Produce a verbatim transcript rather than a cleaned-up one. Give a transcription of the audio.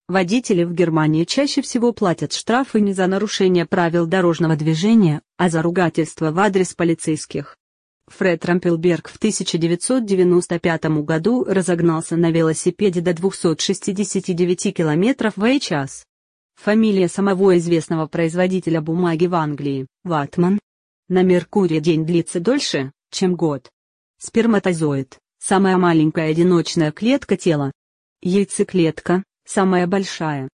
Водители в Германии чаще всего платят штрафы не за нарушение правил дорожного движения, а за ругательство в адрес полицейских. Фред Рампелберг в тысяча девятьсот девяносто пятом году разогнался на велосипеде до двухсот шестидесяти девяти километров в час. Фамилия самого известного производителя бумаги в Англии – Ватман. На Меркурии день длится дольше, чем год. Сперматозоид – самая маленькая одиночная клетка тела. Яйцеклетка – самая большая.